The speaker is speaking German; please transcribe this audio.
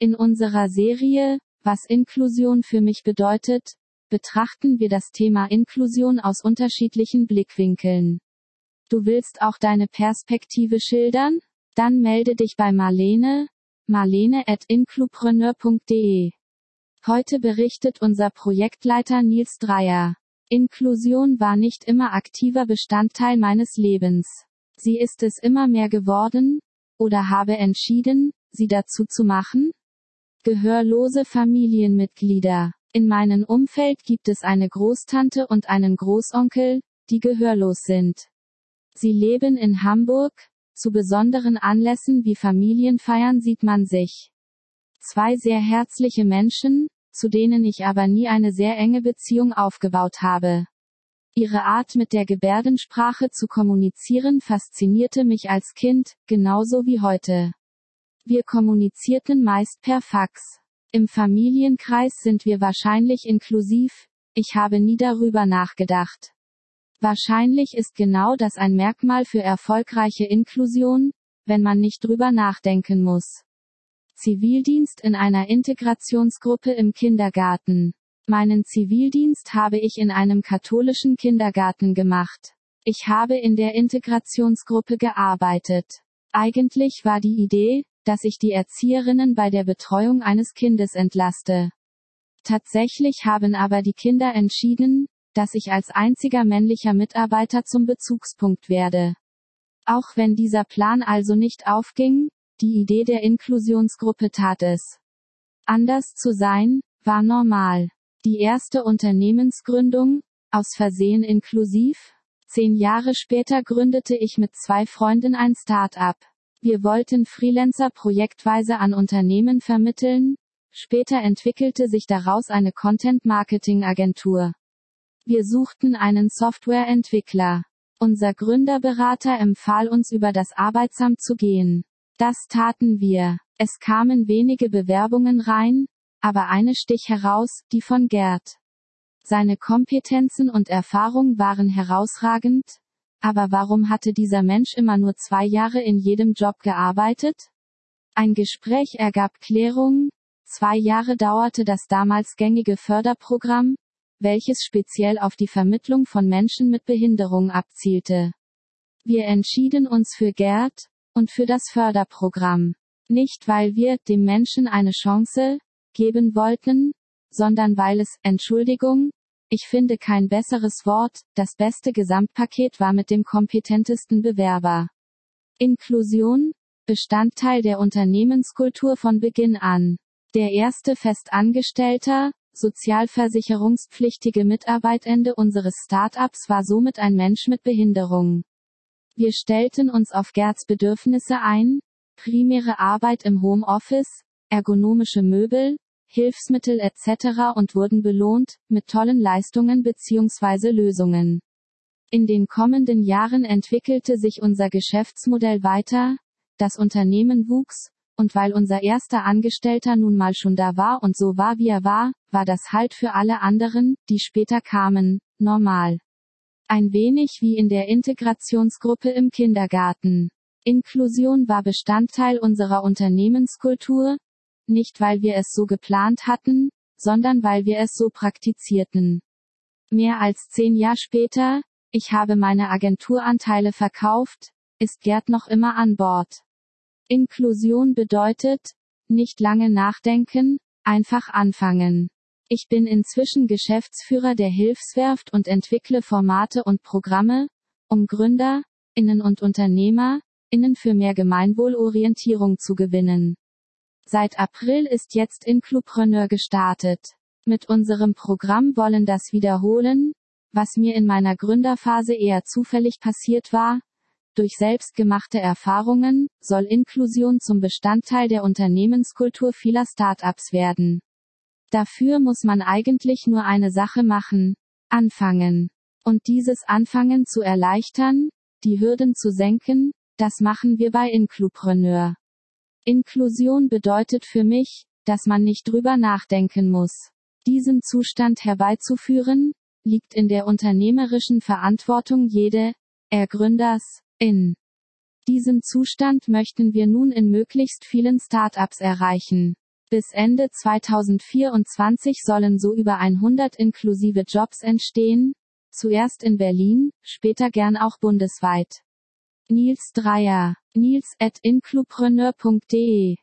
In unserer Serie, was Inklusion für mich bedeutet, betrachten wir das Thema Inklusion aus unterschiedlichen Blickwinkeln. Du willst auch deine Perspektive schildern? Dann melde dich bei Marlene @inklupreneur.de. Heute berichtet unser Projektleiter Nils Dreier. Inklusion war nicht immer aktiver Bestandteil meines Lebens. Sie ist es immer mehr geworden, oder habe entschieden, sie dazu zu machen? Gehörlose Familienmitglieder. In meinem Umfeld gibt es eine Großtante und einen Großonkel, die gehörlos sind. Sie leben in Hamburg. Zu besonderen Anlässen wie Familienfeiern sieht man sich. Zwei sehr herzliche Menschen, zu denen ich aber nie eine sehr enge Beziehung aufgebaut habe. Ihre Art mit der Gebärdensprache zu kommunizieren faszinierte mich als Kind, genauso wie heute. Wir kommunizierten meist per Fax. Im Familienkreis sind wir wahrscheinlich inklusiv, ich habe nie darüber nachgedacht. Wahrscheinlich ist genau das ein Merkmal für erfolgreiche Inklusion, wenn man nicht drüber nachdenken muss. Zivildienst in einer Integrationsgruppe im Kindergarten. Meinen Zivildienst habe ich in einem katholischen Kindergarten gemacht. Ich habe in der Integrationsgruppe gearbeitet. Eigentlich war die Idee, dass ich die Erzieherinnen bei der Betreuung eines Kindes entlaste. Tatsächlich haben aber die Kinder entschieden, dass ich als einziger männlicher Mitarbeiter zum Bezugspunkt werde. Auch wenn dieser Plan also nicht aufging, die Idee der Inklusionsgruppe tat es. Anders zu sein, war normal. Die erste Unternehmensgründung, aus Versehen inklusiv? 10 Jahre später gründete ich mit 2 Freunden ein Start-up. Wir wollten Freelancer projektweise an Unternehmen vermitteln, später entwickelte sich daraus eine Content-Marketing-Agentur. Wir suchten einen Softwareentwickler. Unser Gründerberater empfahl uns über das Arbeitsamt zu gehen. Das taten wir. Es kamen wenige Bewerbungen rein, aber eine stich heraus, die von Gerd. Seine Kompetenzen und Erfahrung waren herausragend, aber warum hatte dieser Mensch immer nur 2 Jahre in jedem Job gearbeitet? Ein Gespräch ergab Klärung. 2 Jahre dauerte das damals gängige Förderprogramm, welches speziell auf die Vermittlung von Menschen mit Behinderung abzielte. Wir entschieden uns für Gerd und für das Förderprogramm. Nicht weil wir dem Menschen eine Chance geben wollten, sondern weil es, Entschuldigung, ich finde kein besseres Wort, das beste Gesamtpaket war mit dem kompetentesten Bewerber. Inklusion, Bestandteil der Unternehmenskultur von Beginn an. Der erste Festangestellter, sozialversicherungspflichtige Mitarbeitende unseres Startups war somit ein Mensch mit Behinderung. Wir stellten uns auf Gerds Bedürfnisse ein, primäre Arbeit im Homeoffice, ergonomische Möbel, Hilfsmittel etc. und wurden belohnt, mit tollen Leistungen bzw. Lösungen. In den kommenden Jahren entwickelte sich unser Geschäftsmodell weiter, das Unternehmen wuchs, und weil unser erster Angestellter nun mal schon da war und so war wie er war, war das halt für alle anderen, die später kamen, normal. Ein wenig wie in der Integrationsgruppe im Kindergarten. Inklusion war Bestandteil unserer Unternehmenskultur, nicht weil wir es so geplant hatten, sondern weil wir es so praktizierten. Mehr als 10 Jahre später, ich habe meine Agenturanteile verkauft, ist Gerd noch immer an Bord. Inklusion bedeutet, nicht lange nachdenken, einfach anfangen. Ich bin inzwischen Geschäftsführer der Hilfswerft und entwickle Formate und Programme, um GründerInnen und UnternehmerInnen für mehr Gemeinwohlorientierung zu gewinnen. Seit April ist jetzt Inklupreneur gestartet. Mit unserem Programm wollen das wiederholen, was mir in meiner Gründerphase eher zufällig passiert war. Durch selbstgemachte Erfahrungen soll Inklusion zum Bestandteil der Unternehmenskultur vieler Startups werden. Dafür muss man eigentlich nur eine Sache machen: anfangen. Und dieses Anfangen zu erleichtern, die Hürden zu senken, das machen wir bei Inklupreneur. Inklusion bedeutet für mich, dass man nicht drüber nachdenken muss. Diesen Zustand herbeizuführen, liegt in der unternehmerischen Verantwortung Gründerin. Diesen Zustand möchten wir nun in möglichst vielen Startups erreichen. Bis Ende 2024 sollen so über 100 inklusive Jobs entstehen, zuerst in Berlin, später gern auch bundesweit. Nils Dreier. Nils@inclupreneur.de